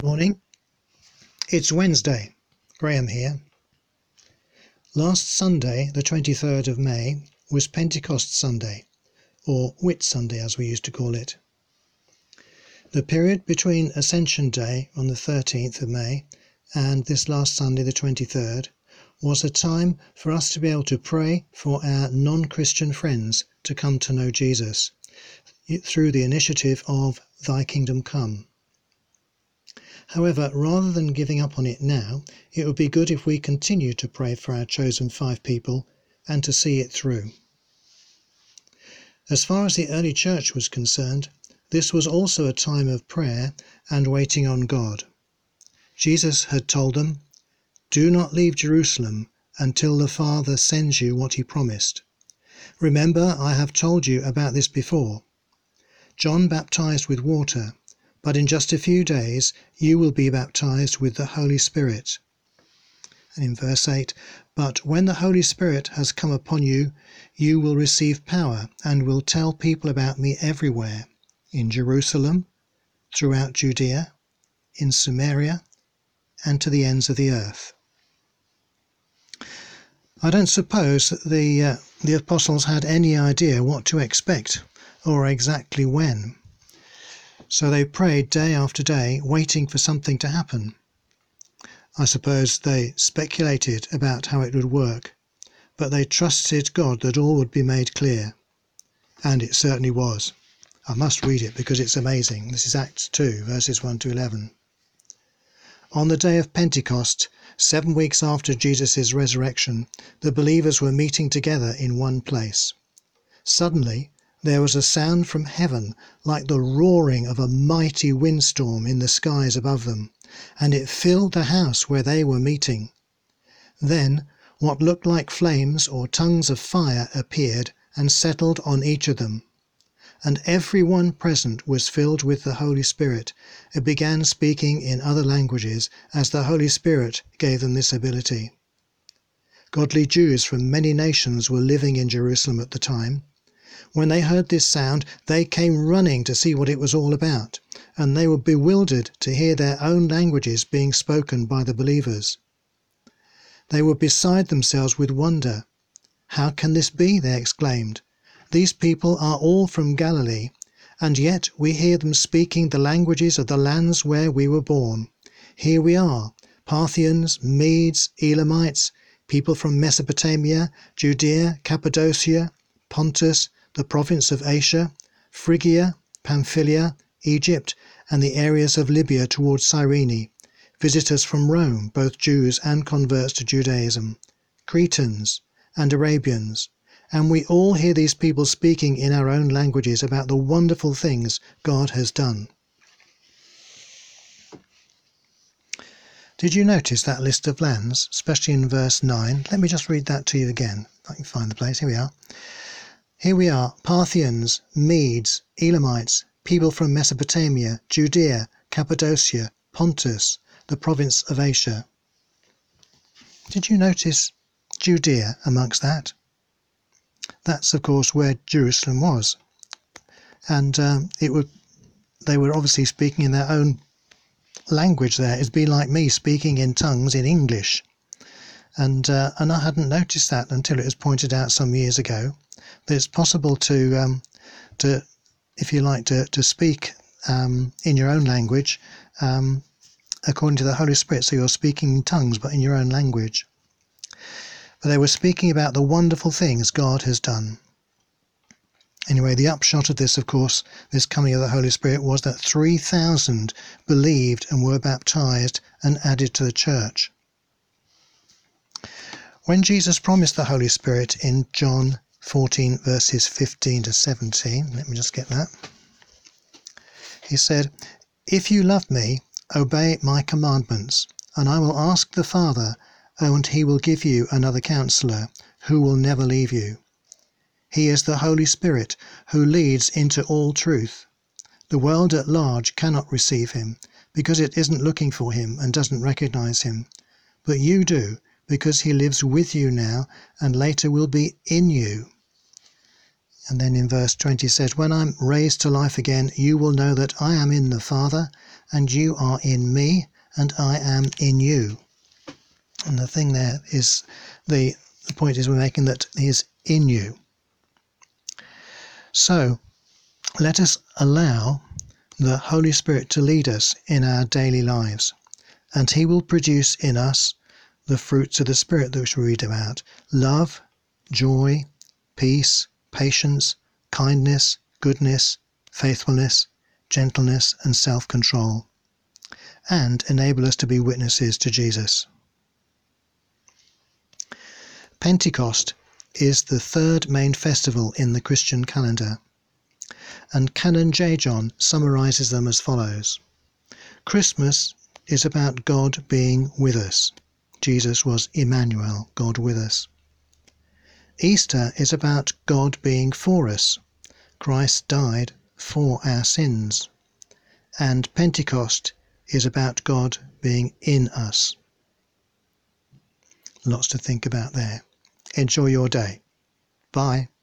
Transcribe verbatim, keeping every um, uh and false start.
Morning. It's Wednesday. Graham here. Last Sunday, the twenty-third of May, was Pentecost Sunday, or Whit Sunday as we used to call it. The period between Ascension Day on the thirteenth of May and this last Sunday, the twenty-third, was a time for us to be able to pray for our non-Christian friends to come to know Jesus through the initiative of Thy Kingdom Come. However, rather than giving up on it now, it would be good if we continue to pray for our chosen five people and to see it through. As far as the early church was concerned, this was also a time of prayer and waiting on God. Jesus had told them, "Do not leave Jerusalem until the Father sends you what he promised. Remember, I have told you about this before. John baptized with water, but in just a few days you will be baptized with the Holy Spirit." And in verse eight, "But when the Holy Spirit has come upon you, you will receive power and will tell people about me everywhere, in Jerusalem, throughout Judea, in Samaria, and to the ends of the earth." I don't suppose that the, uh, the apostles had any idea what to expect or exactly when. So they prayed day after day, waiting for something to happen. I suppose they speculated about how it would work, but they trusted God that all would be made clear. And it certainly was. I must read it because it's amazing. This is Acts two, verses one to eleven. On the day of Pentecost, seven weeks after Jesus' resurrection, the believers were meeting together in one place. Suddenly, there was a sound from heaven like the roaring of a mighty windstorm in the skies above them, and it filled the house where they were meeting. Then what looked like flames or tongues of fire appeared and settled on each of them. And every one present was filled with the Holy Spirit and began speaking in other languages as the Holy Spirit gave them this ability. Godly Jews from many nations were living in Jerusalem at the time. When they heard this sound, they came running to see what it was all about, and they were bewildered to hear their own languages being spoken by the believers. They were beside themselves with wonder. "How can this be?" they exclaimed. "These people are all from Galilee, and yet we hear them speaking the languages of the lands where we were born. Here we are, Parthians, Medes, Elamites, people from Mesopotamia, Judea, Cappadocia, Pontus, the province of Asia, Phrygia, Pamphylia, Egypt, and the areas of Libya towards Cyrene, visitors from Rome, both Jews and converts to Judaism, Cretans and Arabians, and we all hear these people speaking in our own languages about the wonderful things God has done." Did you notice that list of lands, especially in verse nine? Let me just read that to you again. I can find the place. Here we are. Here we are, Parthians, Medes, Elamites, people from Mesopotamia, Judea, Cappadocia, Pontus, the province of Asia. Did you notice Judea amongst that? That's, of course, where Jerusalem was. And um, it would, they were obviously speaking in their own language there. It'd be like me speaking in tongues in English. And, uh, and I hadn't noticed that until it was pointed out some years ago. That it's possible to, um, to, if you like, to, to speak um, in your own language um, according to the Holy Spirit. So you're speaking in tongues, but in your own language. But they were speaking about the wonderful things God has done. Anyway, the upshot of this, of course, this coming of the Holy Spirit, was that three thousand believed and were baptized and added to the church. When Jesus promised the Holy Spirit in John fourteen verses fifteen to seventeen, let me just get that. He said, "If you love me, obey my commandments, and I will ask the Father, and he will give you another counselor, who will never leave you. He is the Holy Spirit, who leads into all truth. The world at large cannot receive him, because it isn't looking for him and doesn't recognize him. But you do, because he lives with you now and later will be in you." And then in verse twenty says, when I'm raised to life again, you will know that I am in the Father, and you are in me, and I am in you. And the thing there is, the, the point is we're making that he is in you. So let us allow the Holy Spirit to lead us in our daily lives, and he will produce in us the fruits of the Spirit which we read about: love, joy, peace, patience, kindness, goodness, faithfulness, gentleness, and self-control, and enable us to be witnesses to Jesus. Pentecost is the third main festival in the Christian calendar, and Canon J. John summarizes them as follows. Christmas is about God being with us. Jesus was Emmanuel, God with us. Easter is about God being for us. Christ died for our sins. And Pentecost is about God being in us. Lots to think about there. Enjoy your day. Bye.